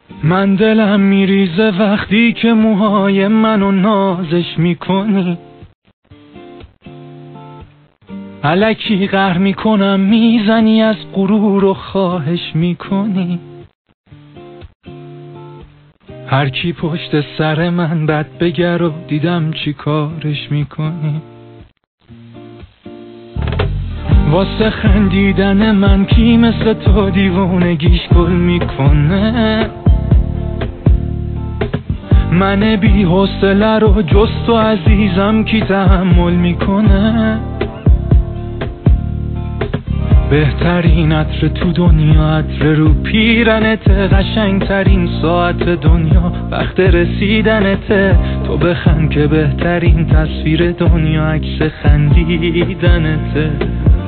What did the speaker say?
من دلم میریزه وقتی که موهای منو نازش میکنی، الکی قهر میکنم میزنی از غرور و خواهش میکنی. هر کی پشت سر من بد بگر و دیدم چی کارش میکنی. واسه خندیدن من کی مثل تو دیوونگیش گل میکنه. من بی حوصله رو جز تو عزیزم کی تحمل میکنه. بهترین عطر تو دنیا عطر رو پیرنت، قشنگترین ساعت دنیا وقت رسیدنته. تو بخند که بهترین تصویر دنیا عکس خندیدنته.